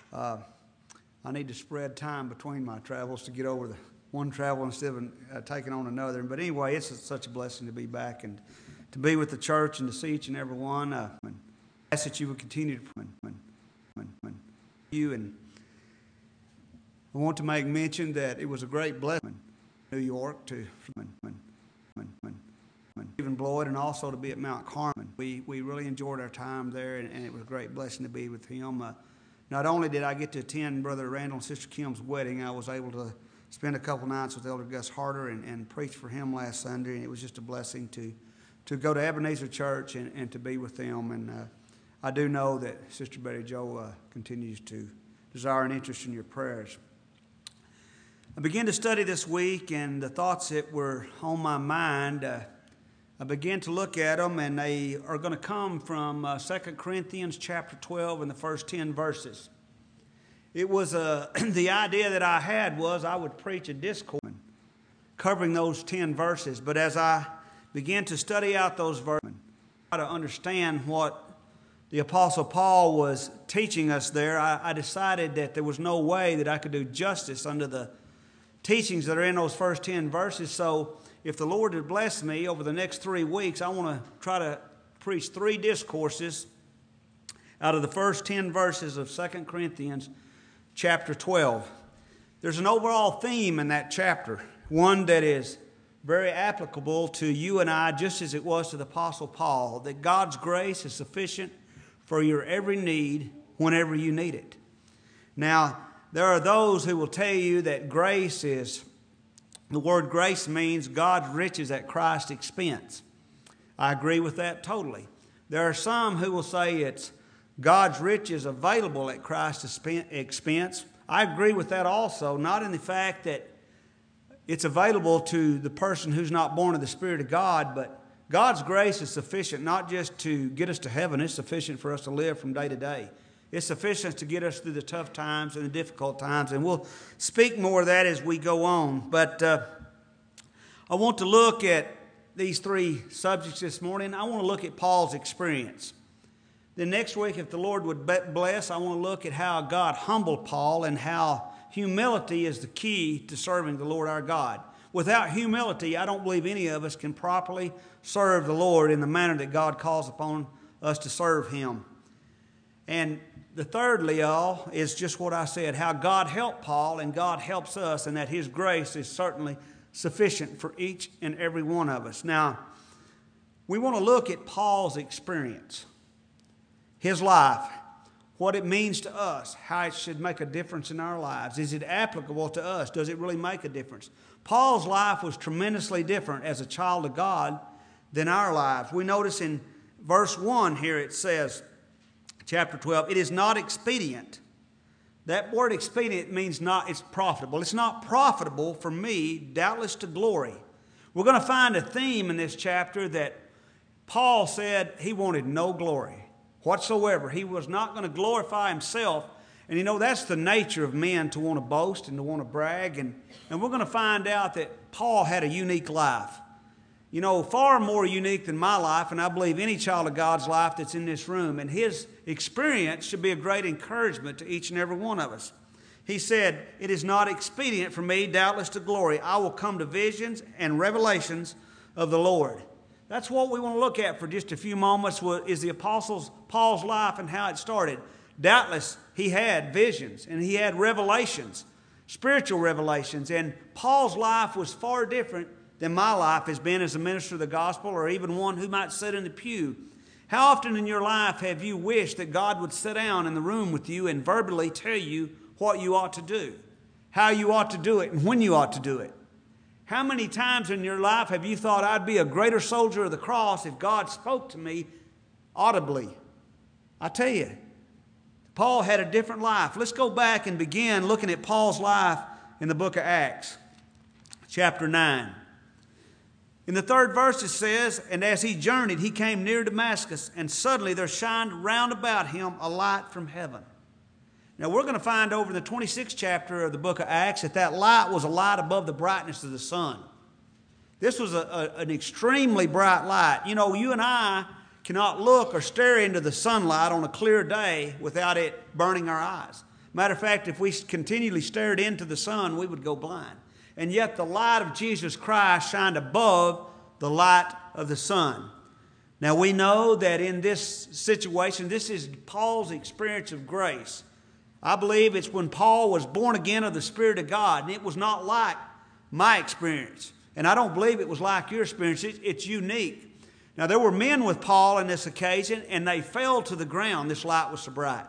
I need to spread time between my travels to get over the one travel instead of taking on another. But anyway, it's such a blessing to be back and to be with the church and to see each and every one. I ask that you would continue to you, and I want to make mention that it was a great blessing in New York to Stephen Floyd and also to be at Mount Carmel. We really enjoyed our time there, and it was a great blessing to be with him. Not only did I get to attend Brother Randall and Sister Kim's wedding, I was able to spend a couple nights with Elder Gus Harder and preach for him last Sunday, and it was just a blessing to go to Ebenezer Church and to be with them. And I do know that Sister Betty Jo continues to desire an interest in your prayers. I began to study this week, and the thoughts that were on my mind, I began to look at them, and they are going to come from 2 Corinthians chapter 12 and the first 10 verses. It was the idea that I had was I would preach a discourse covering those 10 verses. But as I began to study out those verses, try to understand what the Apostle Paul was teaching us there, I decided that there was no way that I could do justice under the teachings that are in those first 10 verses. So if the Lord had blessed me over the next 3 weeks, I want to try to preach 3 discourses out of the first 10 verses of 2 Corinthians chapter 12. There's an overall theme in that chapter, one that is very applicable to you and I, just as it was to the Apostle Paul, that God's grace is sufficient for your every need whenever you need it. Now, there are those who will tell you that the word grace means God's riches at Christ's expense. I agree with that totally. There are some who will say it's God's riches available at Christ's expense. I agree with that also, not in the fact that it's available to the person who's not born of the Spirit of God, but God's grace is sufficient not just to get us to heaven, it's sufficient for us to live from day to day. It's sufficient to get us through the tough times and the difficult times, and we'll speak more of that as we go on. But I want to look at these 3 subjects this morning. I want to look at Paul's experience. Then next week, if the Lord would bless, I want to look at how God humbled Paul and how humility is the key to serving the Lord our God. Without humility, I don't believe any of us can properly serve the Lord in the manner that God calls upon us to serve Him. And the thirdly, y'all, is just what I said, how God helped Paul and God helps us, and that His grace is certainly sufficient for each and every one of us. Now, we want to look at Paul's experience, his life, what it means to us, how it should make a difference in our lives. Is it applicable to us? Does it really make a difference? Paul's life was tremendously different as a child of God than our lives. We notice in verse 1 here it says, chapter 12, it is not expedient. That word expedient means it's profitable. It's not profitable for me, doubtless to glory. We're going to find a theme in this chapter that Paul said he wanted no glory whatsoever. He was not going to glorify himself. And you know, that's the nature of men, to want to boast and to want to brag. And we're going to find out that Paul had a unique life. You know, far more unique than my life, and I believe any child of God's life that's in this room. And his experience should be a great encouragement to each and every one of us. He said, it is not expedient for me, doubtless to glory. I will come to visions and revelations of the Lord. That's what we want to look at for just a few moments, is the Apostle Paul's life and how it started. Doubtless, he had visions and he had revelations, spiritual revelations. And Paul's life was far different than my life has been as a minister of the gospel, or even one who might sit in the pew. How often in your life have you wished that God would sit down in the room with you and verbally tell you what you ought to do, how you ought to do it, and when you ought to do it? How many times in your life have you thought, I'd be a greater soldier of the cross if God spoke to me audibly? I tell you, Paul had a different life. Let's go back and begin looking at Paul's life in the book of Acts, chapter 9. In the 3rd verse it says, and as he journeyed, he came near Damascus, and suddenly there shined round about him a light from heaven. Now we're going to find over in the 26th chapter of the book of Acts that light was a light above the brightness of the sun. This was an extremely bright light. You know, you and I cannot look or stare into the sunlight on a clear day without it burning our eyes. Matter of fact, if we continually stared into the sun, we would go blind. And yet the light of Jesus Christ shined above the light of the sun. Now we know that in this situation, this is Paul's experience of grace. I believe it's when Paul was born again of the Spirit of God, and it was not like my experience. And I don't believe it was like your experience. It's unique. Now there were men with Paul on this occasion, and they fell to the ground. This light was so bright.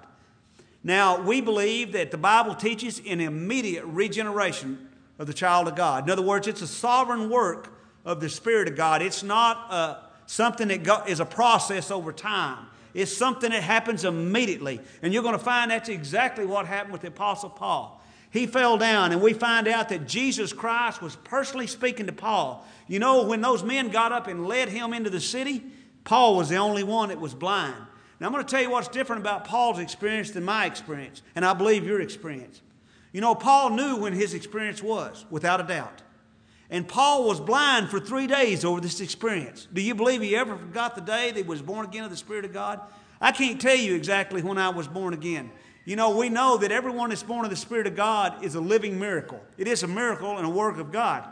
Now we believe that the Bible teaches an immediate regeneration of the child of God. In other words, it's a sovereign work of the Spirit of God. It's not something that is a process over time. It's something that happens immediately. And you're going to find that's exactly what happened with the Apostle Paul. He fell down, and we find out that Jesus Christ was personally speaking to Paul. You know, when those men got up and led him into the city, Paul was the only one that was blind. Now, I'm going to tell you what's different about Paul's experience than my experience, and I believe your experience. You know, Paul knew when his experience was, without a doubt. And Paul was blind for 3 days over this experience. Do you believe he ever forgot the day that he was born again of the Spirit of God? I can't tell you exactly when I was born again. You know, we know that everyone that's born of the Spirit of God is a living miracle. It is a miracle and a work of God.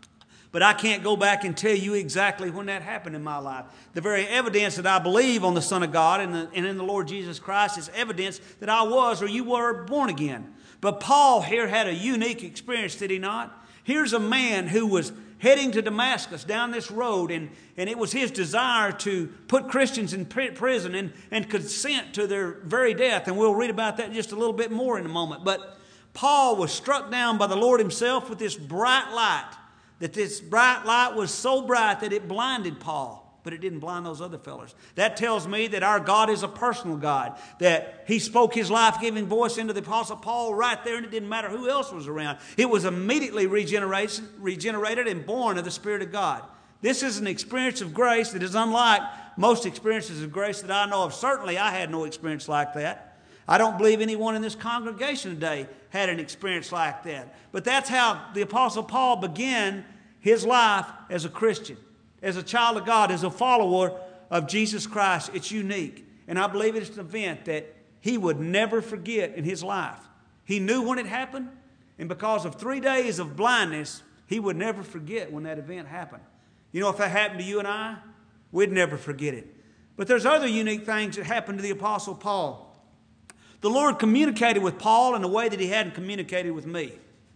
But I can't go back and tell you exactly when that happened in my life. The very evidence that I believe on the Son of God and in the Lord Jesus Christ is evidence that I was or you were born again. But Paul here had a unique experience, did he not? Here's a man who was heading to Damascus down this road, and it was his desire to put Christians in prison and consent to their very death. And we'll read about that just a little bit more in a moment. But Paul was struck down by the Lord himself with this bright light, that this bright light was so bright that it blinded Paul. But it didn't blind those other fellas. That tells me that our God is a personal God, that he spoke his life-giving voice into the Apostle Paul right there, and it didn't matter who else was around. It was immediately regenerated and born of the Spirit of God. This is an experience of grace that is unlike most experiences of grace that I know of. Certainly, I had no experience like that. I don't believe anyone in this congregation today had an experience like that. But that's how the Apostle Paul began his life as a Christian. As a child of God, as a follower of Jesus Christ. It's unique. And I believe it's an event that he would never forget in his life. He knew when it happened, and because of 3 days of blindness, he would never forget when that event happened. You know, if that happened to you and I, we'd never forget it. But there's other unique things that happened to the Apostle Paul. The Lord communicated with Paul in a way that he hadn't communicated with me.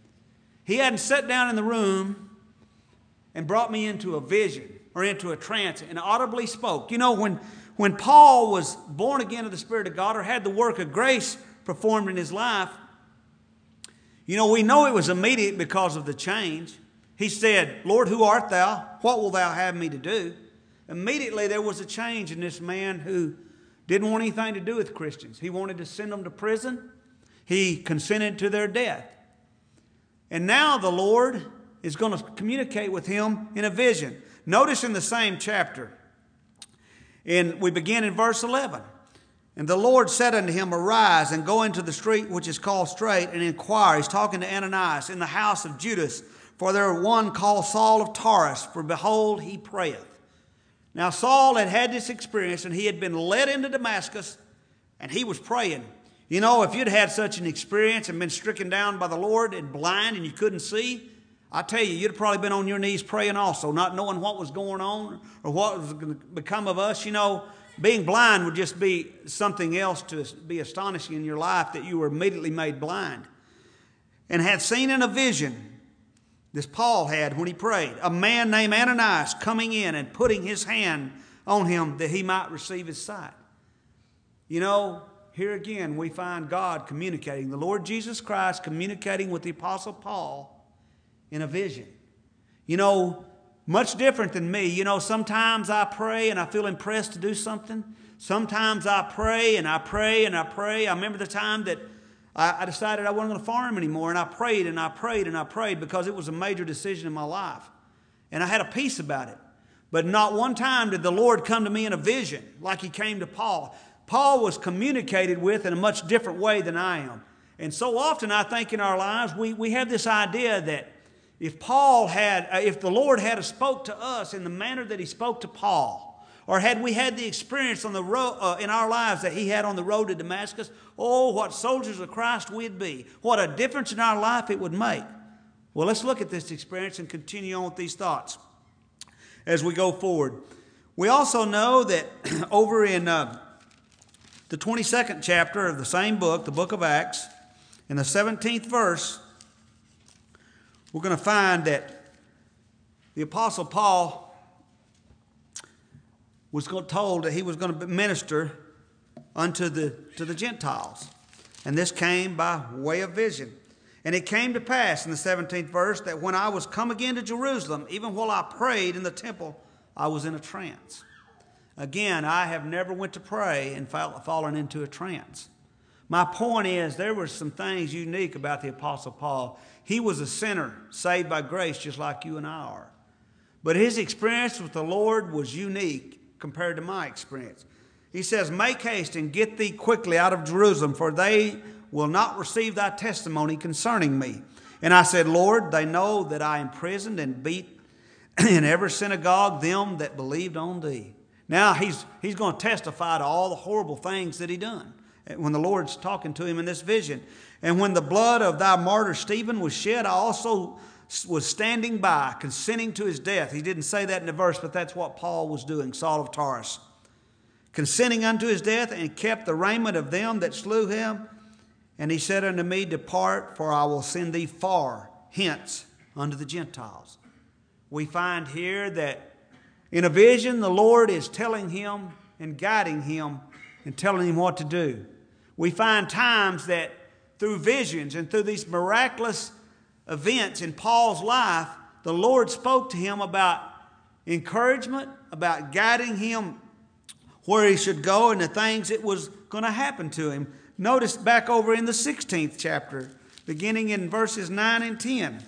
He hadn't sat down in the room and brought me into a vision or into a trance and audibly spoke. You know, when Paul was born again of the Spirit of God or had the work of grace performed in his life, you know, we know it was immediate because of the change. He said, Lord, who art thou? What will thou have me to do? Immediately there was a change in this man who didn't want anything to do with Christians. He wanted to send them to prison. He consented to their death. And now the Lord is going to communicate with him in a vision. Notice in the same chapter, we begin in verse 11. And the Lord said unto him, Arise and go into the street which is called Straight, and inquire. He's talking to Ananias in the house of Judas. For there one called Saul of Tarsus, for behold, he prayeth. Now Saul had had this experience, and he had been led into Damascus, and he was praying. You know, if you'd had such an experience and been stricken down by the Lord and blind and you couldn't see, I tell you, you'd have probably been on your knees praying also, not knowing what was going on or what was going to become of us. You know, being blind would just be something else to be astonishing in your life, that you were immediately made blind. And had seen in a vision, this Paul had when he prayed, a man named Ananias coming in and putting his hand on him that he might receive his sight. You know, here again we find God communicating, the Lord Jesus Christ communicating with the Apostle Paul in a vision. You know, much different than me. You know, sometimes I pray and I feel impressed to do something. Sometimes I pray and I pray and I pray. I remember the time that I decided I wasn't going to farm anymore, and I prayed and I prayed and I prayed because it was a major decision in my life. And I had a peace about it. But not one time did the Lord come to me in a vision like he came to Paul. Paul was communicated with in a much different way than I am. And so often I think in our lives we have this idea that if the Lord had spoke to us in the manner that he spoke to Paul, Or had we had the experience on the road, in our lives that he had on the road to Damascus, oh, what soldiers of Christ we'd be. What a difference in our life it would make. Well, let's look at this experience and continue on with these thoughts as we go forward. We also know that over in the 22nd chapter of the same book, the book of Acts, in the 17th verse, we're going to find that the Apostle Paul was told that he was going to minister to the Gentiles. And this came by way of vision. And it came to pass in the 17th verse that when I was come again to Jerusalem, even while I prayed in the temple, I was in a trance. Again, I have never went to pray and fallen into a trance. My point is, there were some things unique about the Apostle Paul. He was a sinner saved by grace just like you and I are. But his experience with the Lord was unique compared to my experience. He says, make haste and get thee quickly out of Jerusalem, for they will not receive thy testimony concerning me. And I said, Lord, they know that I imprisoned and beat in every synagogue them that believed on thee. Now he's going to testify to all the horrible things that he done when the Lord's talking to him in this vision. And when the blood of thy martyr Stephen was shed, I also was standing by, consenting to his death. He didn't say that in the verse, but that's what Paul was doing, Saul of Tarsus. Consenting unto his death, and kept the raiment of them that slew him. And he said unto me, depart, for I will send thee far hence unto the Gentiles. We find here that in a vision, the Lord is telling him and guiding him and telling him what to do. We find times that through visions and through these miraculous events in Paul's life, the Lord spoke to him about encouragement, about guiding him where he should go and the things that was going to happen to him. Notice back over in the 16th chapter, beginning in verses 9 and 10.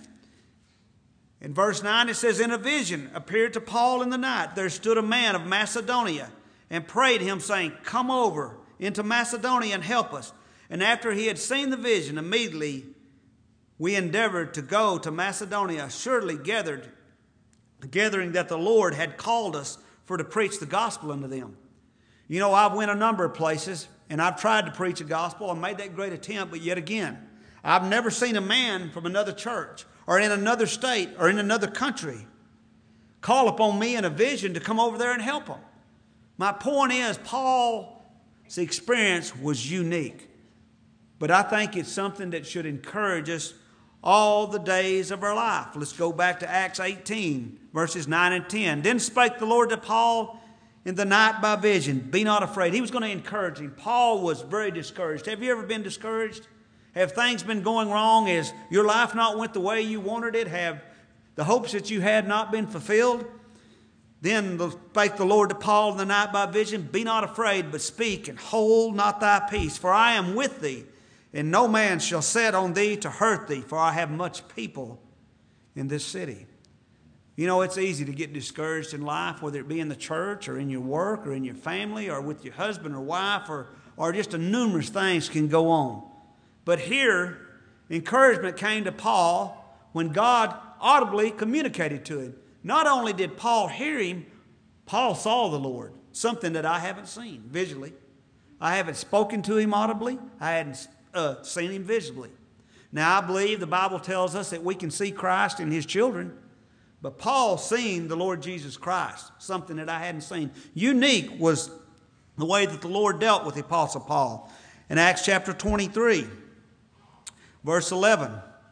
In verse 9 it says, in a vision appeared to Paul in the night, there stood a man of Macedonia and prayed him, saying, come over into Macedonia and help us. And after he had seen the vision, immediately we endeavored to go to Macedonia, surely gathering that the Lord had called us for to preach the gospel unto them. You know, I've went a number of places, and I've tried to preach the gospel. I made that great attempt, but yet again, I've never seen a man from another church or in another state or in another country call upon me in a vision to come over there and help them. My point is, Paul's experience was unique, but I think it's something that should encourage us all the days of our life. Let's go back to Acts 18, verses 9 and 10. Then spake the Lord to Paul in the night by vision, be not afraid. He was going to encourage him. Paul was very discouraged. Have you ever been discouraged? Have things been going wrong? Has your life not went the way you wanted it? Have the hopes that you had not been fulfilled? Then spake the Lord to Paul in the night by vision, be not afraid, but speak and hold not thy peace, for I am with thee, and no man shall set on thee to hurt thee, for I have much people in this city. You know, it's easy to get discouraged in life, whether it be in the church or in your work or in your family or with your husband or wife or just numerous things can go on. But here, encouragement came to Paul when God audibly communicated to him. Not only did Paul hear him, Paul saw the Lord, something that I haven't seen visually. I haven't spoken to him audibly. I hadn't seen him visibly. Now, I believe the Bible tells us that we can see Christ in his children. But Paul seen the Lord Jesus Christ, something that I hadn't seen. Unique was the way that the Lord dealt with the Apostle Paul. In Acts chapter 23, verse 11,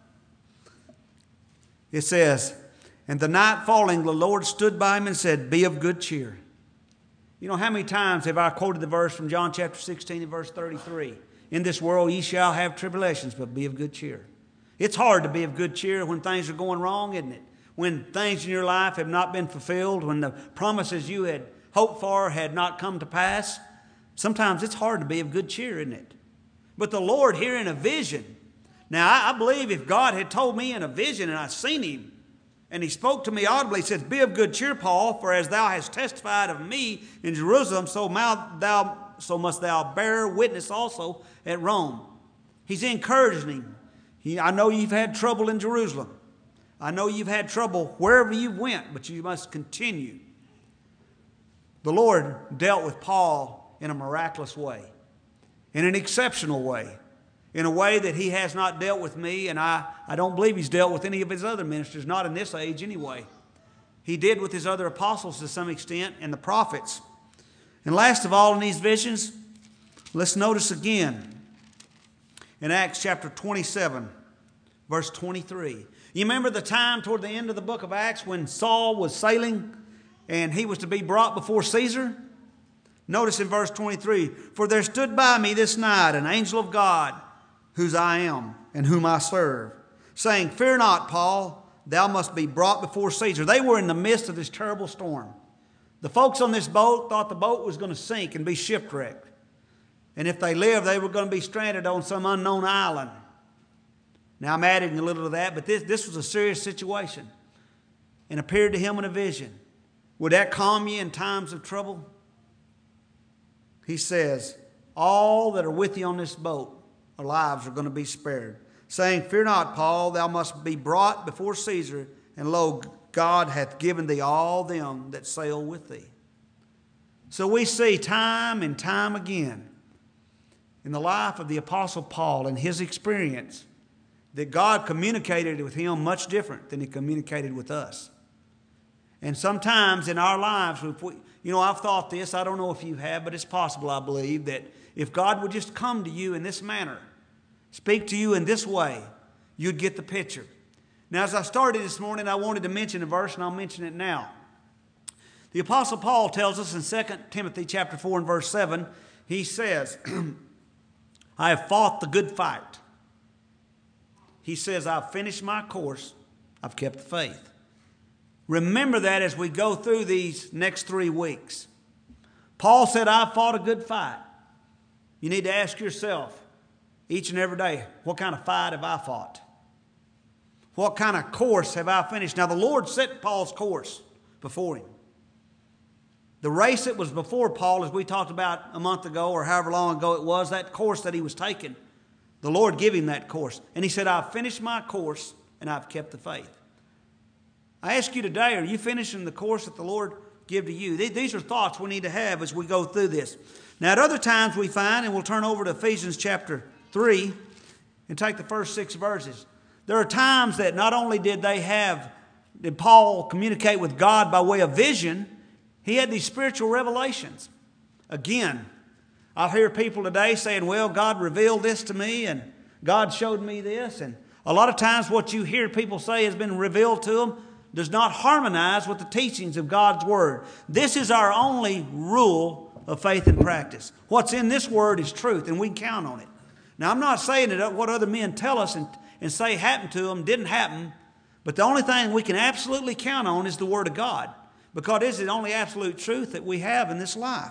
it says, and the night falling, the Lord stood by him and said, be of good cheer. You know, how many times have I quoted the verse from John chapter 16 and verse 33? In this world ye shall have tribulations, but be of good cheer. It's hard to be of good cheer when things are going wrong, isn't it? When things in your life have not been fulfilled, when the promises you had hoped for had not come to pass. Sometimes it's hard to be of good cheer, isn't it? But the Lord here in a vision. Now, I believe if God had told me in a vision and I seen him, and he spoke to me audibly, he said, be of good cheer, Paul, for as thou hast testified of me in Jerusalem, so must thou bear witness also at Rome. He's encouraging him. I know you've had trouble in Jerusalem. I know you've had trouble wherever you went, but you must continue. the Lord dealt with Paul in a miraculous way, in an exceptional way, in a way that he has not dealt with me, and I don't believe he's dealt with any of his other ministers, not in this age anyway. He did with his other apostles to some extent, and the prophets. And last of all, in these visions, let's notice again in Acts chapter 27, verse 23. You remember the time toward the end of the book of Acts when Saul was sailing and he was to be brought before Caesar? Notice in verse 23, "For there stood by me this night an angel of God, whose I am and whom I serve, saying, Fear not, Paul, thou must be brought before Caesar." They were in the midst of this terrible storm. The folks on this boat thought the boat was going to sink and be shipwrecked. And if they lived, they were going to be stranded on some unknown island. Now I'm adding a little to that, but this was a serious situation and appeared to him in a vision. Would that calm you in times of trouble? He says, all that are with you on this boat, our lives are going to be spared. Saying, Fear not, Paul, thou must be brought before Caesar, and lo, God hath given thee all them that sail with thee. So we see time and time again in the life of the Apostle Paul and his experience that God communicated with him much different than he communicated with us. And sometimes in our lives, I've thought this, I don't know if you have, but it's possible, I believe, that if God would just come to you in this manner, speak to you in this way, you'd get the picture. Now, as I started this morning, I wanted to mention a verse, and I'll mention it now. The Apostle Paul tells us in 2 Timothy chapter 4 and verse 7, he says, I have fought the good fight. He says, I've finished my course. I've kept the faith. Remember that as we go through these next 3 weeks. Paul said, I've fought a good fight. You need to ask yourself each and every day, what kind of fight have I fought? What kind of course have I finished? Now, the Lord set Paul's course before him. The race that was before Paul, as we talked about a month ago or however long ago it was, that course that he was taking, the Lord gave him that course. And he said, I've finished my course and I've kept the faith. I ask you today, are you finishing the course that the Lord gave to you? These are thoughts we need to have as we go through this. Now, at other times we find, and we'll turn over to Ephesians chapter 3 and take the first 6 verses. There are times that not only did Paul communicate with God by way of vision, he had these spiritual revelations. Again, I hear people today saying, well, God revealed this to me and God showed me this. And a lot of times what you hear people say has been revealed to them does not harmonize with the teachings of God's Word. This is our only rule of faith and practice. What's in this Word is truth, and we count on it. Now, I'm not saying that what other men tell us and say happened to them didn't happen, but the only thing we can absolutely count on is the Word of God, because it is the only absolute truth that we have in this life.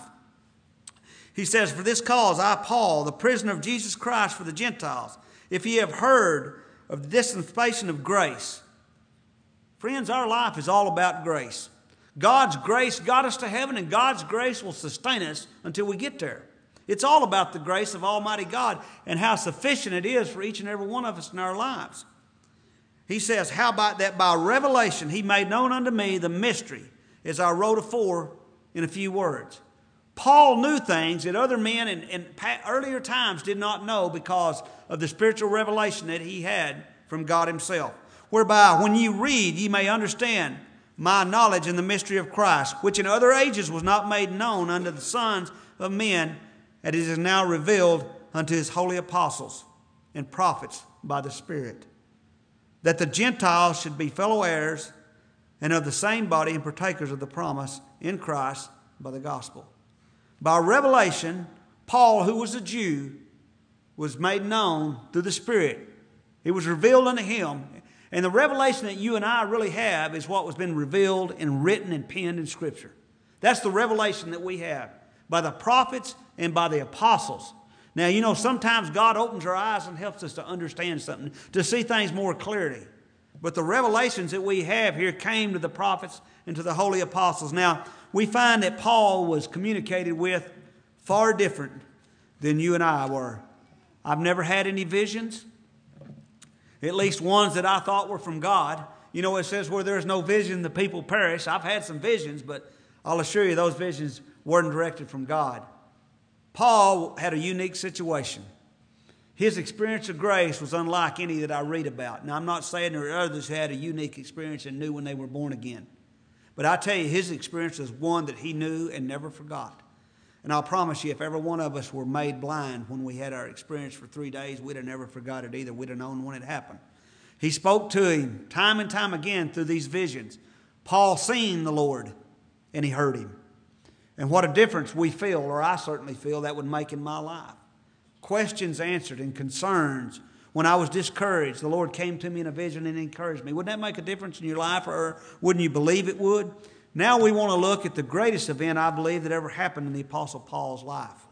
He says, For this cause I, Paul, the prisoner of Jesus Christ for the Gentiles, if ye have heard of the dispensation of grace. Friends, our life is all about grace. God's grace got us to heaven, and God's grace will sustain us until we get there. It's all about the grace of Almighty God and how sufficient it is for each and every one of us in our lives. He says, How about that by revelation he made known unto me the mystery, as I wrote afore in a few words. Paul knew things that other men in earlier times did not know because of the spiritual revelation that he had from God himself. Whereby when you read, ye may understand my knowledge in the mystery of Christ, which in other ages was not made known unto the sons of men, and it is now revealed unto his holy apostles and prophets by the Spirit, that the Gentiles should be fellow heirs and of the same body and partakers of the promise in Christ by the gospel. By revelation, Paul, who was a Jew, was made known through the Spirit. It was revealed unto him. And the revelation that you and I really have is what was been revealed and written and penned in Scripture. That's the revelation that we have by the prophets and by the apostles. Now, sometimes God opens our eyes and helps us to understand something, to see things more clearly. But the revelations that we have here came to the prophets and to the holy apostles. Now, we find that Paul was communicated with far different than you and I were. I've never had any visions, at least ones that I thought were from God. It says where there's no vision, the people perish. I've had some visions, but I'll assure you those visions weren't directed from God. Paul had a unique situation. His experience of grace was unlike any that I read about. Now, I'm not saying there are others who had a unique experience and knew when they were born again. But I tell you, his experience was one that he knew and never forgot. And I'll promise you, if every one of us were made blind when we had our experience for 3 days, we'd have never forgot it either. We'd have known when it happened. He spoke to him time and time again through these visions. Paul seen the Lord, and he heard him. And what a difference we feel, or I certainly feel, that would make in my life. Questions answered and concerns. When I was discouraged, the Lord came to me in a vision and encouraged me. Wouldn't that make a difference in your life, or wouldn't you believe it would? Now we want to look at the greatest event, I believe, that ever happened in the Apostle Paul's life.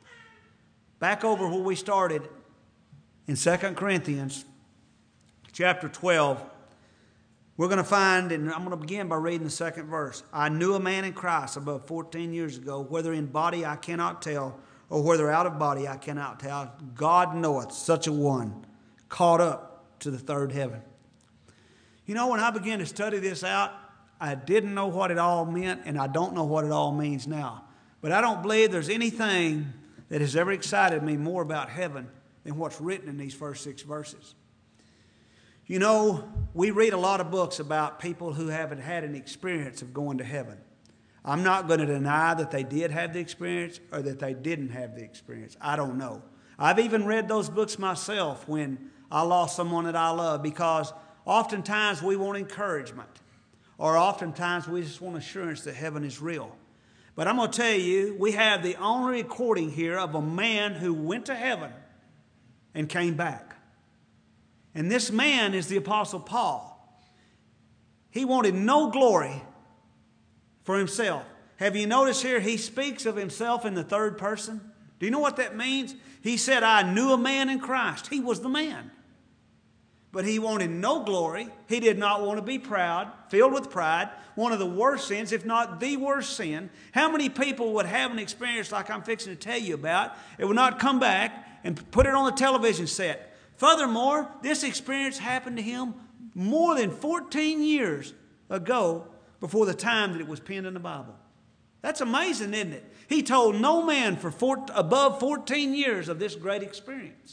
Back over where we started in 2 Corinthians chapter 12, we're going to find, and I'm going to begin by reading the second verse. I knew a man in Christ above 14 years ago, whether in body I cannot tell, or whether out of body I cannot tell. God knoweth such a one, caught up to the third heaven. You know, when I began to study this out, I didn't know what it all meant, and I don't know what it all means now. But I don't believe there's anything that has ever excited me more about heaven than what's written in these first 6 verses. You know, we read a lot of books about people who haven't had an experience of going to heaven. I'm not going to deny that they did have the experience or that they didn't have the experience. I don't know. I've even read those books myself when I lost someone that I love, because oftentimes we want encouragement, or oftentimes we just want assurance that heaven is real. But I'm going to tell you, we have the only recording here of a man who went to heaven and came back. And this man is the Apostle Paul. He wanted no glory for himself. Have you noticed here he speaks of himself in the third person? Do you know what that means? He said, I knew a man in Christ. He was the man. But he wanted no glory. He did not want to be proud, filled with pride. One of the worst sins, if not the worst sin. How many people would have an experience like I'm fixing to tell you about? It would not come back and put it on the television set. Furthermore, this experience happened to him more than 14 years ago before the time that it was penned in the Bible. That's amazing, isn't it? He told no man for above 14 years of this great experience,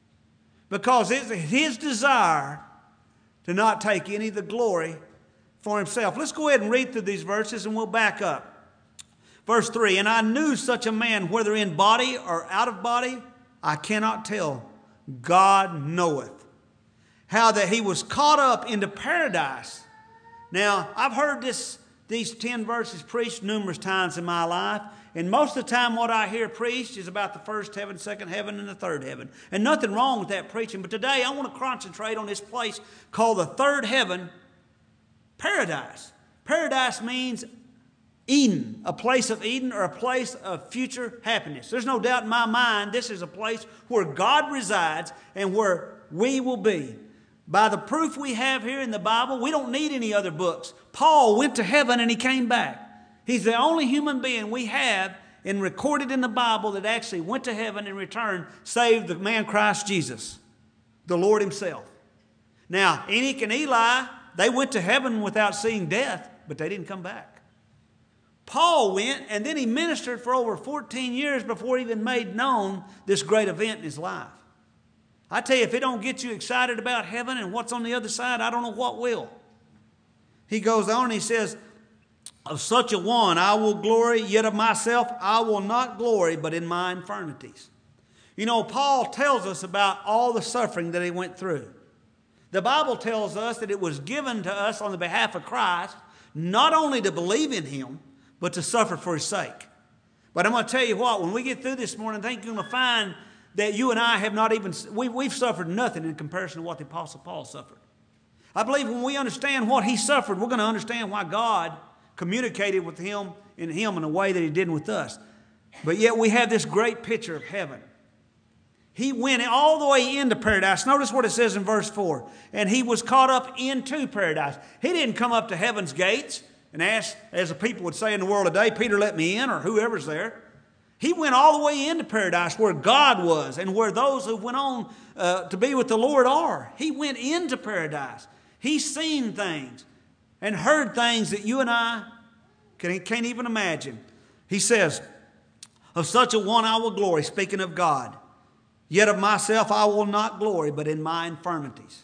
because it's his desire to not take any of the glory for himself. Let's go ahead and read through these verses and we'll back up. Verse 3, and I knew such a man, whether in body or out of body, I cannot tell. God knoweth. How that he was caught up into paradise. Now, I've heard these 10 verses preached numerous times in my life. And most of the time what I hear preached is about the first heaven, second heaven, and the third heaven. And nothing wrong with that preaching. But today I want to concentrate on this place called the third heaven, paradise. Paradise means Eden, a place of Eden, or a place of future happiness. There's no doubt in my mind this is a place where God resides and where we will be. By the proof we have here in the Bible, we don't need any other books. Paul went to heaven and he came back. He's the only human being we have and recorded in the Bible that actually went to heaven and returned, save the man Christ Jesus, the Lord himself. Now, Enoch and Eli, they went to heaven without seeing death, but they didn't come back. Paul went, and then he ministered for over 14 years before he even made known this great event in his life. I tell you, if it don't get you excited about heaven and what's on the other side, I don't know what will. He goes on and he says, of such a one I will glory, yet of myself I will not glory, but in my infirmities. You know, Paul tells us about all the suffering that he went through. The Bible tells us that it was given to us on the behalf of Christ, not only to believe in him, but to suffer for his sake. But I'm going to tell you what, when we get through this morning, I think you're going to find that you and I have not even, we've suffered nothing in comparison to what the Apostle Paul suffered. I believe when we understand what he suffered, we're going to understand why God communicated with him in a way that he didn't with us. But yet we have this great picture of heaven. He went all the way into paradise. Notice what it says in verse 4. And he was caught up into paradise. He didn't come up to heaven's gates and ask, as the people would say in the world today, Peter, let me in, or whoever's there. He went all the way into paradise where God was and where those who went on to be with the Lord are. He went into paradise. He's seen things and heard things that you and I Can't even imagine. He says, of such a one I will glory, speaking of God. Yet of myself I will not glory, but in my infirmities.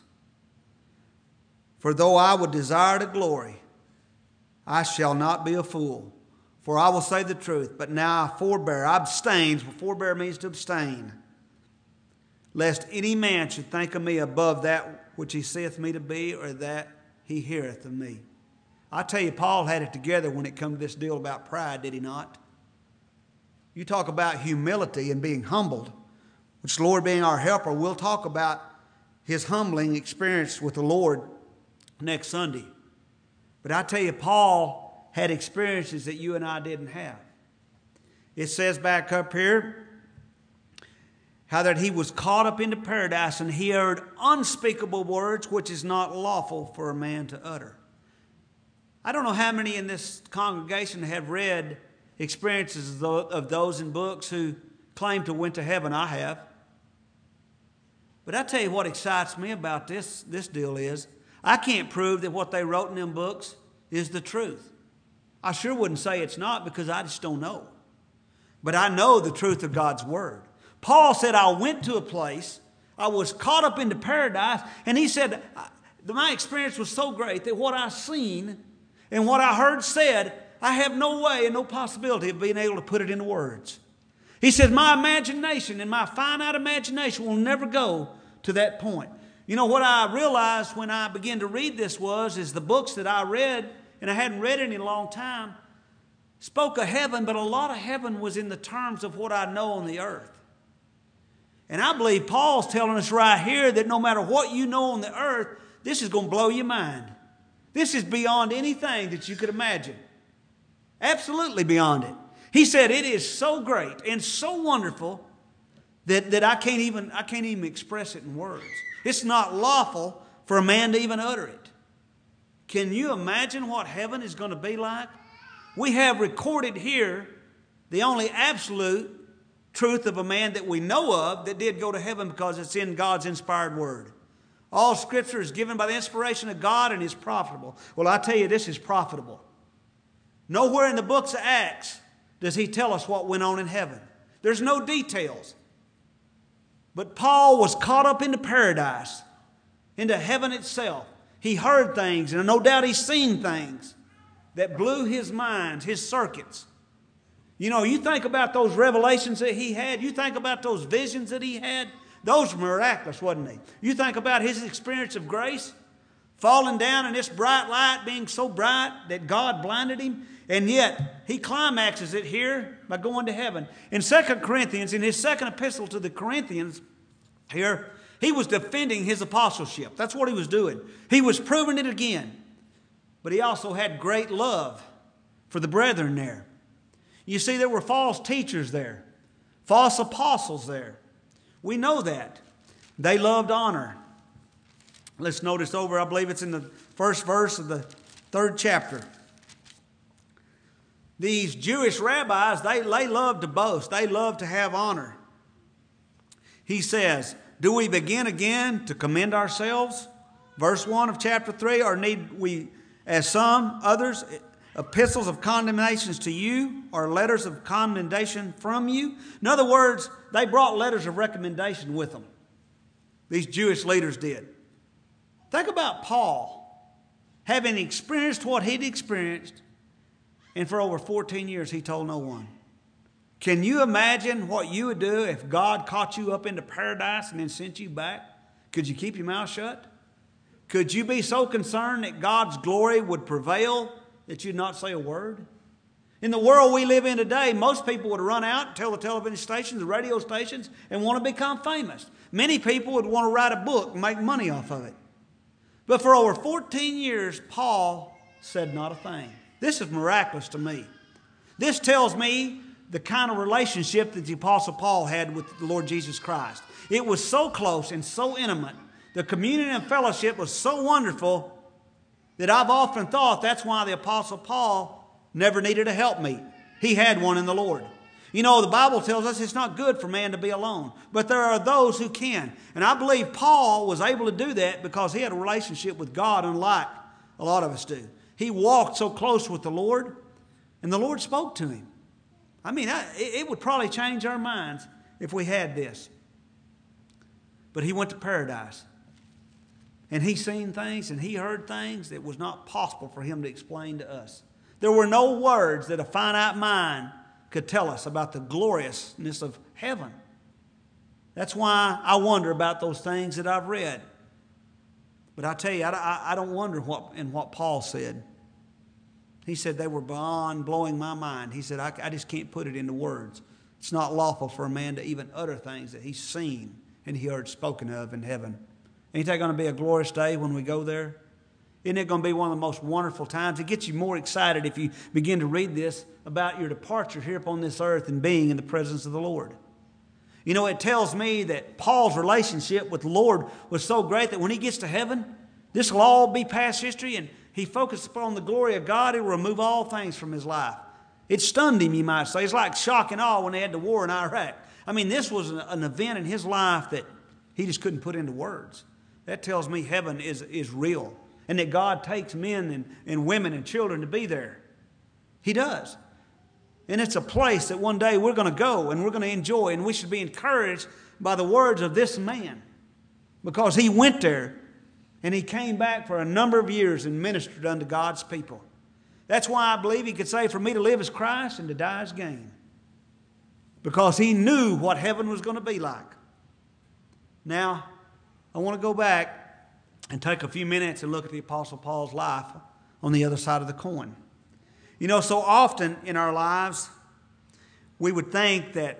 For though I would desire to glory, I shall not be a fool. For I will say the truth, but now I forbear. I abstain. Forbear means to abstain. Lest any man should think of me above that which he saith me to be, or that he heareth of me. I tell you, Paul had it together when it come to this deal about pride, did he not? You talk about humility and being humbled, which the Lord being our helper, we'll talk about his humbling experience with the Lord next Sunday. But I tell you, Paul had experiences that you and I didn't have. It says back up here, how that he was caught up into paradise and he heard unspeakable words which is not lawful for a man to utter. I don't know how many in this congregation have read experiences of those in books who claim to went to heaven. I have. But I tell you what excites me about this deal is, I can't prove that what they wrote in them books is the truth. I sure wouldn't say it's not because I just don't know. But I know the truth of God's Word. Paul said, I went to a place, I was caught up into paradise, and he said, my experience was so great that what I seen and what I heard said, I have no way and no possibility of being able to put it into words. He said, my imagination and my finite imagination will never go to that point. You know, what I realized when I began to read this is the books that I read, and I hadn't read it in a long time, spoke of heaven, but a lot of heaven was in the terms of what I know on the earth. And I believe Paul's telling us right here that no matter what you know on the earth, this is going to blow your mind. This is beyond anything that you could imagine. Absolutely beyond it. He said it is so great and so wonderful that I can't even express it in words. It's not lawful for a man to even utter it. Can you imagine what heaven is going to be like? We have recorded here the only absolute truth of a man that we know of that did go to heaven because it's in God's inspired word. All Scripture is given by the inspiration of God and is profitable. Well, I tell you, this is profitable. Nowhere in the books of Acts does he tell us what went on in heaven. There's no details. But Paul was caught up into paradise, into heaven itself. He heard things, and no doubt he's seen things that blew his mind, his circuits. You know, you think about those revelations that he had. You think about those visions that he had. Those were miraculous, wasn't they? You think about his experience of grace, falling down in this bright light, being so bright that God blinded him. And yet, he climaxes it here by going to heaven. In 2 Corinthians, in his second epistle to the Corinthians, here, he was defending his apostleship. That's what he was doing. He was proving it again. But he also had great love for the brethren there. You see, there were false teachers there, false apostles there. We know that. They loved honor. Let's notice over, I believe it's in the first verse of the 3rd chapter. These Jewish rabbis, they loved to boast. They loved to have honor. He says, do we begin again to commend ourselves? Verse 1 of chapter 3, or need we, as some others, epistles of condemnations to you, or letters of commendation from you? In other words, they brought letters of recommendation with them. These Jewish leaders did. Think about Paul, having experienced what he'd experienced, and for over 14 years he told no one. Can you imagine what you would do if God caught you up into paradise and then sent you back? Could you keep your mouth shut? Could you be so concerned that God's glory would prevail that you'd not say a word? In the world we live in today, most people would run out and tell the television stations, the radio stations, and want to become famous. Many people would want to write a book and make money off of it. But for over 14 years, Paul said not a thing. This is miraculous to me. This tells me the kind of relationship that the Apostle Paul had with the Lord Jesus Christ. It was so close and so intimate. The communion and fellowship was so wonderful that I've often thought that's why the Apostle Paul never needed a helpmeet. He had one in the Lord. You know, the Bible tells us it's not good for man to be alone, but there are those who can. And I believe Paul was able to do that because he had a relationship with God unlike a lot of us do. He walked so close with the Lord And the Lord spoke to him. I mean, it would probably change our minds if we had this. But he went to paradise. And he seen things and he heard things that was not possible for him to explain to us. There were no words that a finite mind could tell us about the gloriousness of heaven. That's why I wonder about those things that I've read. But I tell you, I don't wonder what Paul said. He said they were beyond blowing my mind. He said, I just can't put it into words. It's not lawful for a man to even utter things that he's seen and he heard spoken of in heaven. Ain't that going to be a glorious day when we go there? Isn't it going to be one of the most wonderful times? It gets you more excited if you begin to read this about your departure here upon this earth and being in the presence of the Lord. You know, it tells me that Paul's relationship with the Lord was so great that when he gets to heaven, this will all be past history, and he focused upon the glory of God. It will remove all things from his life. It stunned him, you might say. It's like shock and awe when they had the war in Iraq. I mean, this was an event in his life that he just couldn't put into words. That tells me heaven is real, and that God takes men and women and children to be there. He does. And it's a place that one day we're going to go and we're going to enjoy, and we should be encouraged by the words of this man, because he went there and he came back for a number of years and ministered unto God's people. That's why I believe he could say, for me to live is Christ and to die is gain, because he knew what heaven was going to be like. Now, I want to go back and take a few minutes and look at the Apostle Paul's life on the other side of the coin. You know, so often in our lives, we would think that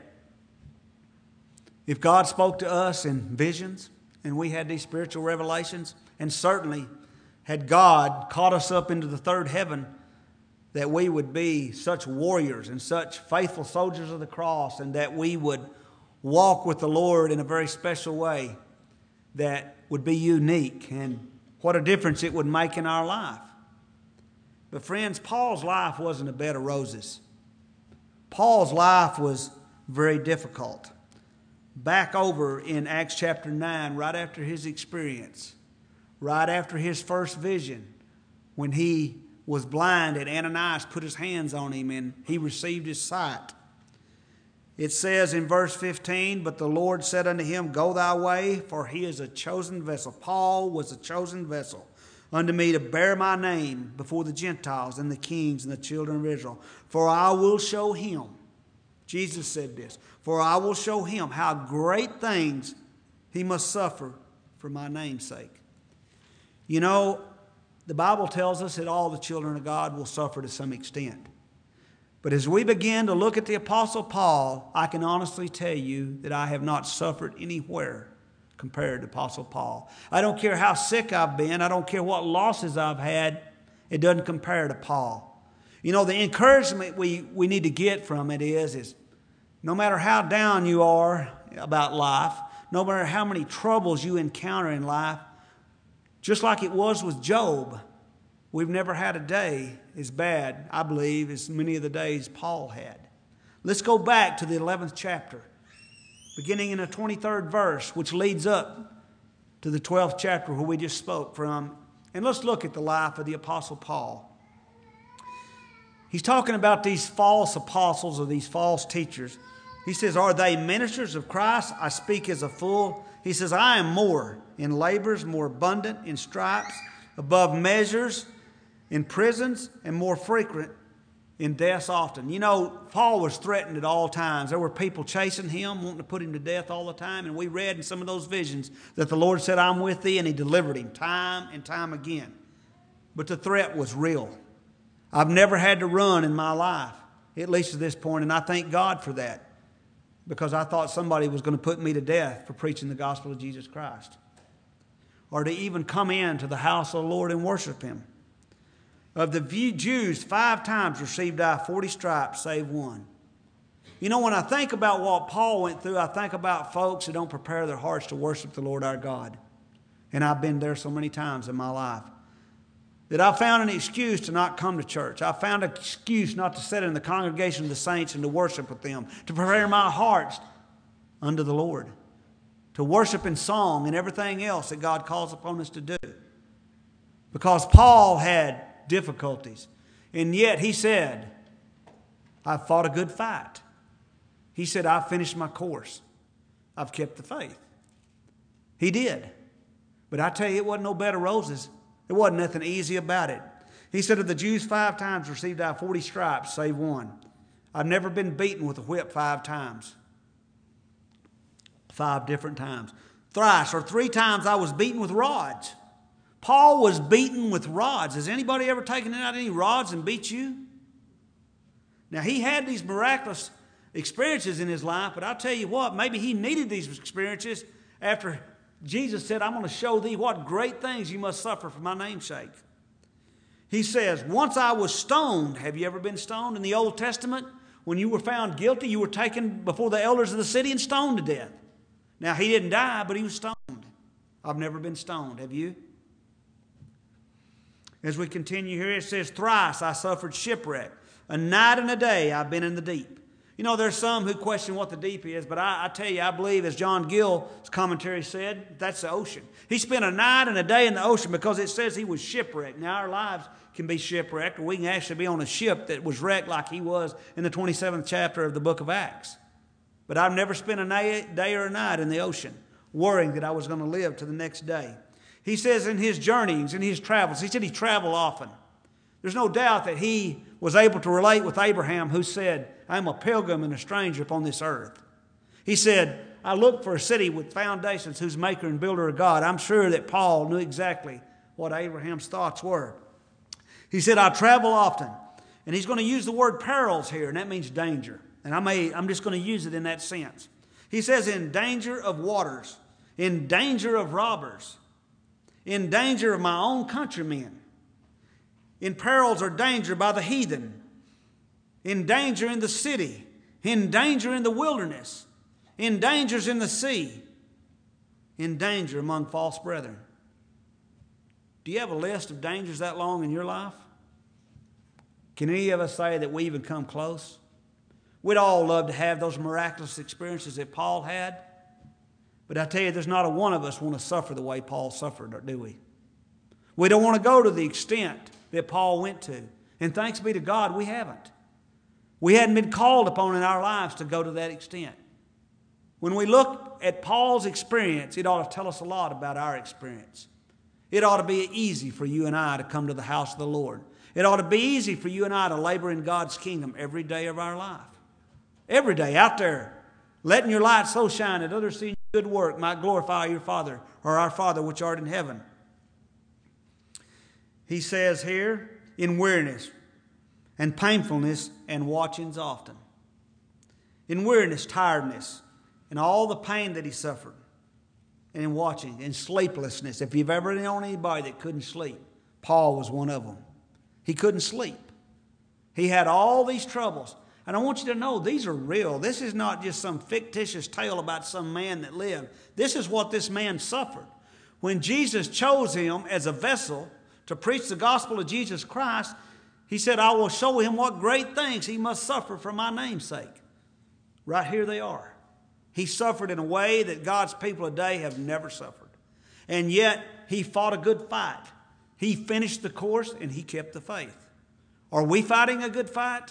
if God spoke to us in visions and we had these spiritual revelations, and certainly had God caught us up into the third heaven, that we would be such warriors and such faithful soldiers of the cross, and that we would walk with the Lord in a very special way that would be unique, and what a difference it would make in our life. But friends, Paul's life wasn't a bed of roses. Paul's life was very difficult. Back over in Acts chapter 9, right after his experience, right after his first vision, when he was blind and Ananias put his hands on him and he received his sight. It says in verse 15, but the Lord said unto him, go thy way, for he is a chosen vessel. Paul was a chosen vessel unto me to bear my name before the Gentiles and the kings and the children of Israel. For I will show him, Jesus said this, for I will show him how great things he must suffer for my name's sake. You know, the Bible tells us that all the children of God will suffer to some extent. But as we begin to look at the Apostle Paul, I can honestly tell you that I have not suffered anywhere compared to Apostle Paul. I don't care how sick I've been. I don't care what losses I've had. It doesn't compare to Paul. You know, the encouragement we need to get from it is no matter how down you are about life, no matter how many troubles you encounter in life, just like it was with Job, we've never had a day as bad, I believe, as many of the days Paul had. Let's go back to the 11th chapter, beginning in the 23rd verse, which leads up to the 12th chapter where we just spoke from. And let's look at the life of the Apostle Paul. He's talking about these false apostles or these false teachers. He says, are they ministers of Christ? I speak as a fool. He says, I am more in labors, more abundant in stripes, above measures, in prisons, and more frequent in deaths often. You know, Paul was threatened at all times. There were people chasing him, wanting to put him to death all the time. And we read in some of those visions that the Lord said, I'm with thee, and he delivered him time and time again. But the threat was real. I've never had to run in my life, at least to this point, and I thank God for that, because I thought somebody was going to put me to death for preaching the gospel of Jesus Christ, or to even come into the house of the Lord and worship him. Of the Jews, 5 times received I 40 stripes, save one. You know, when I think about what Paul went through, I think about folks who don't prepare their hearts to worship the Lord our God. And I've been there so many times in my life that I found an excuse to not come to church. I found an excuse not to sit in the congregation of the saints and to worship with them, to prepare my hearts unto the Lord, to worship in song and everything else that God calls upon us to do. Because Paul had difficulties. And yet he said, I've fought a good fight. He said, I've finished my course. I've kept the faith. He did. But I tell you, it wasn't no bed of roses. There wasn't nothing easy about it. He said, of the Jews 5 times received I 40 stripes, save one. I've never been beaten with a whip 5 times. 5 different times. Thrice or 3 times I was beaten with rods. Paul was beaten with rods. Has anybody ever taken out any rods and beat you? Now, he had these miraculous experiences in his life, but I'll tell you what, maybe he needed these experiences after Jesus said, I'm going to show thee what great things you must suffer for my name's sake. He says, once I was stoned. Have you ever been stoned in the Old Testament? When you were found guilty, you were taken before the elders of the city and stoned to death. Now, he didn't die, but he was stoned. I've never been stoned. Have you? As we continue here, it says, thrice I suffered shipwreck. A night and a day I've been in the deep. You know, there's some who question what the deep is, but I tell you, I believe, as John Gill's commentary said, that's the ocean. He spent a night and a day in the ocean because it says he was shipwrecked. Now, our lives can be shipwrecked, or we can actually be on a ship that was wrecked like he was in the 27th chapter of the book of Acts. But I've never spent a day or a night in the ocean worrying that I was going to live to the next day. He says in his journeyings, in his travels, he said he traveled often. There's no doubt that he was able to relate with Abraham, who said, I'm a pilgrim and a stranger upon this earth. He said, I look for a city with foundations whose maker and builder are God. I'm sure that Paul knew exactly what Abraham's thoughts were. He said, I travel often. And he's going to use the word perils here, and that means danger. And I'm just going to use it in that sense. He says, in danger of waters, in danger of robbers, in danger of my own countrymen, in perils or danger by the heathen, in danger in the city, in danger in the wilderness, in dangers in the sea, in danger among false brethren. Do you have a list of dangers that long in your life? Can any of us say that we even come close? We'd all love to have those miraculous experiences that Paul had. But I tell you, there's not a one of us want to suffer the way Paul suffered, do we? We don't want to go to the extent that Paul went to. And thanks be to God, we haven't. We hadn't been called upon in our lives to go to that extent. When we look at Paul's experience, it ought to tell us a lot about our experience. It ought to be easy for you and I to come to the house of the Lord. It ought to be easy for you and I to labor in God's kingdom every day of our life. Every day out there, letting your light so shine that others see your good work might glorify your Father, or our Father which art in heaven. He says here, in weariness and painfulness and watchings often. In weariness, tiredness, and all the pain that he suffered. And in watching, and sleeplessness. If you've ever known anybody that couldn't sleep, Paul was one of them. He couldn't sleep. He had all these troubles. And I want you to know, these are real. This is not just some fictitious tale about some man that lived. This is what this man suffered. When Jesus chose him as a vessel to preach the gospel of Jesus Christ, he said, I will show him what great things he must suffer for my name's sake. Right here they are. He suffered in a way that God's people today have never suffered. And yet, he fought a good fight. He finished the course and he kept the faith. Are we fighting a good fight?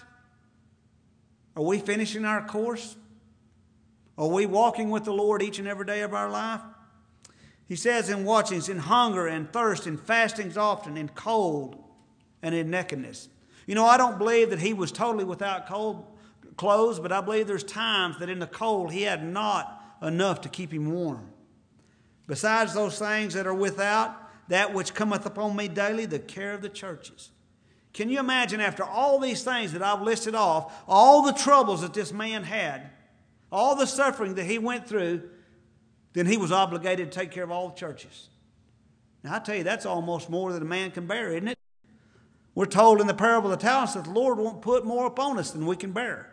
Are we finishing our course? Are we walking with the Lord each and every day of our life? He says in watchings, in hunger and thirst, in fastings often, in cold and in nakedness. You know, I don't believe that he was totally without clothes, but I believe there's times that in the cold he had not enough to keep him warm. Besides those things that are without, that which cometh upon me daily, the care of the churches. Can you imagine, after all these things that I've listed off, all the troubles that this man had, all the suffering that he went through, then he was obligated to take care of all the churches. Now, I tell you, that's almost more than a man can bear, isn't it? We're told in the parable of the talents that the Lord won't put more upon us than we can bear.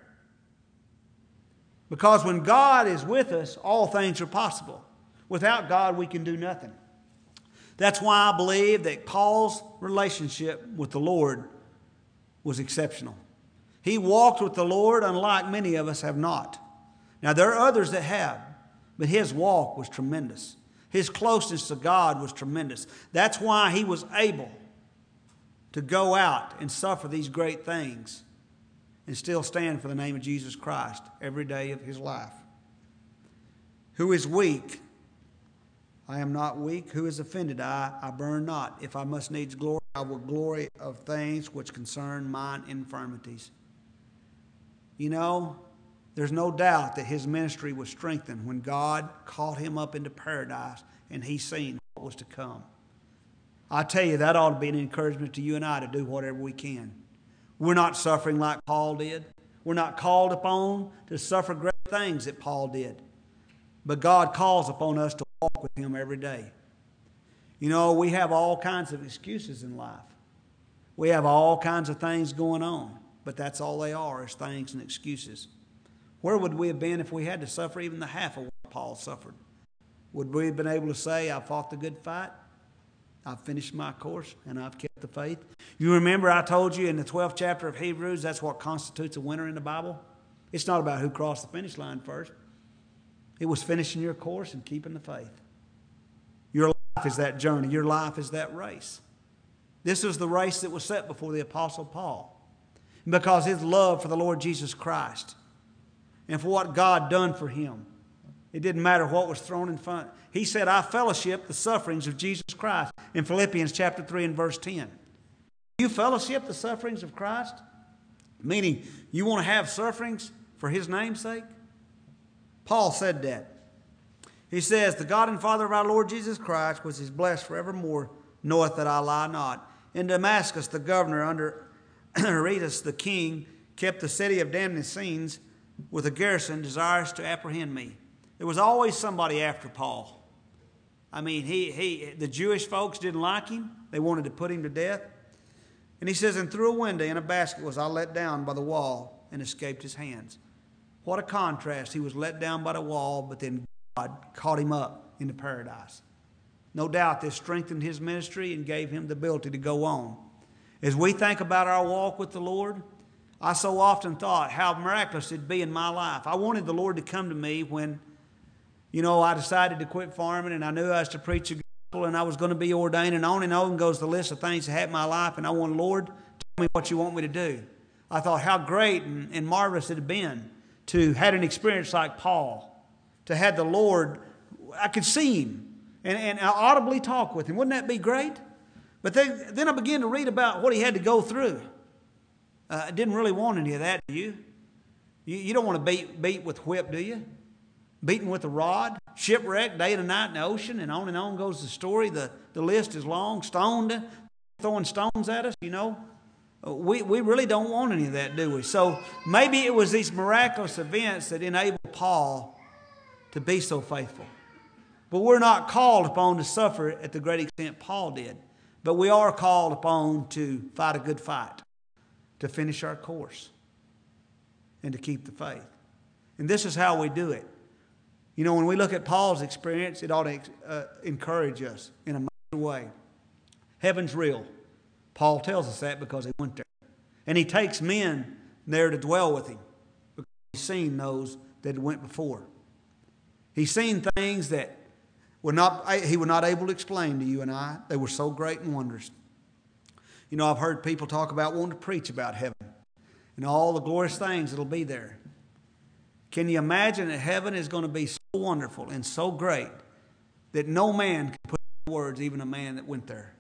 Because when God is with us, all things are possible. Without God, we can do nothing. That's why I believe that Paul's relationship with the Lord was exceptional. He walked with the Lord unlike many of us have not. Now, there are others that have, but his walk was tremendous. His closeness to God was tremendous. That's why he was able to go out and suffer these great things. and still stand for the name of Jesus Christ every day of his life. Who is weak? I am not weak. Who is offended? I burn not. If I must needs glory, I will glory of things which concern mine infirmities. You know, there's no doubt that his ministry was strengthened when God caught him up into paradise and he seen what was to come. I tell you, that ought to be an encouragement to you and I to do whatever we can. We're not suffering like Paul did. We're not called upon to suffer great things that Paul did. But God calls upon us to walk with him every day. You know, we have all kinds of excuses in life. We have all kinds of things going on. But that's all they are, is things and excuses. Where would we have been if we had to suffer even the half of what Paul suffered? Would we have been able to say, I fought the good fight, I've finished my course, and I've kept the faith? You remember I told you in the 12th chapter of Hebrews, that's what constitutes a winner in the Bible? It's not about who crossed the finish line first. It was finishing your course and keeping the faith. Your life is that journey. Your life is that race. This is the race that was set before the Apostle Paul. Because his love for the Lord Jesus Christ and for what God done for him. It didn't matter what was thrown in front. He said, I fellowship the sufferings of Jesus Christ in Philippians chapter 3 and verse 10. You fellowship the sufferings of Christ? Meaning, you want to have sufferings for his name's sake? Paul said that. He says, the God and Father of our Lord Jesus Christ, which is blessed forevermore, knoweth that I lie not. In Damascus, the governor under Aretas the king kept the city of Damascene with a garrison desirous to apprehend me. There was always somebody after Paul. I mean, the Jewish folks didn't like him. They wanted to put him to death. And he says, and through a window in a basket was I let down by the wall and escaped his hands. What a contrast. He was let down by the wall, but then God caught him up into paradise. No doubt this strengthened his ministry and gave him the ability to go on. As we think about our walk with the Lord, I so often thought how miraculous it'd be in my life. I wanted the Lord to come to me when, I decided to quit farming and I knew I was to preach the gospel and I was going to be ordained, and on goes the list of things that happened in my life, and I wanted, Lord, tell me what you want me to do. I thought how great and marvelous it had been to had an experience like Paul, to have the Lord, I could see him and audibly talk with him. Wouldn't that be great? But then I began to read about what he had to go through. I didn't really want any of that, do you? You don't want to beat with whip, do you? Beaten with a rod, shipwrecked day and night in the ocean, and on goes the story. The list is long, stoned, throwing stones at us, We really don't want any of that, do we? So maybe it was these miraculous events that enabled Paul to be so faithful. But we're not called upon to suffer at the great extent Paul did. But we are called upon to fight a good fight, to finish our course, and to keep the faith. And this is how we do it. When we look at Paul's experience, it ought to encourage us in a major way. Heaven's real. Paul tells us that because he went there. And he takes men there to dwell with him because he's seen those that went before. He's seen things that he was not able to explain to you and I. They were so great and wondrous. I've heard people talk about wanting to preach about heaven and all the glorious things that'll be there. Can you imagine that heaven is going to be so wonderful and so great that no man can put into words, even a man that went there?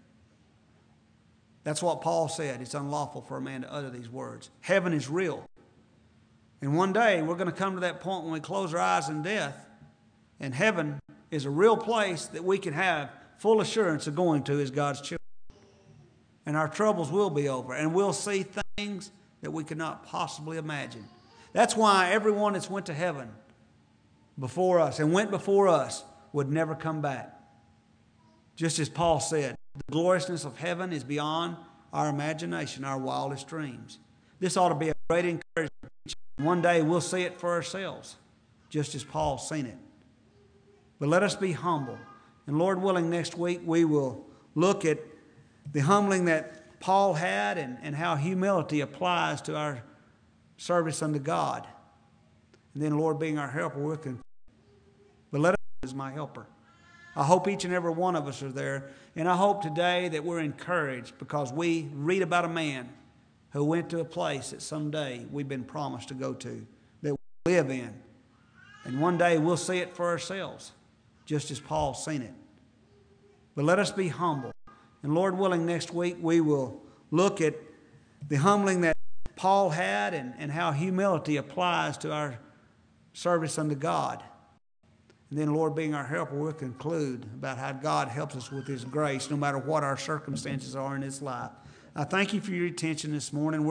That's what Paul said. It's unlawful for a man to utter these words. Heaven is real. And one day we're going to come to that point when we close our eyes in death, and heaven is a real place that we can have full assurance of going to as God's children. And our troubles will be over, and we'll see things that we could not possibly imagine. That's why everyone that's went to heaven before us and went before us would never come back. Just as Paul said, the gloriousness of heaven is beyond our imagination, our wildest dreams. This ought to be a great encouragement. One day we'll see it for ourselves, just as Paul's seen it. But let us be humble. And Lord willing, next week we will look at the humbling that Paul had and how humility applies to our service unto God. And then, Lord, being our helper, we can. But let us as my helper. I hope each and every one of us are there. And I hope today that we're encouraged because we read about a man who went to a place that someday we've been promised to go to, that we live in. And one day we'll see it for ourselves, just as Paul's seen it. But let us be humble. And Lord willing, next week we will look at the humbling that Paul had and how humility applies to our service unto God. And then, Lord being our helper, we'll conclude about how God helps us with His grace no matter what our circumstances are in this life. I thank you for your attention this morning.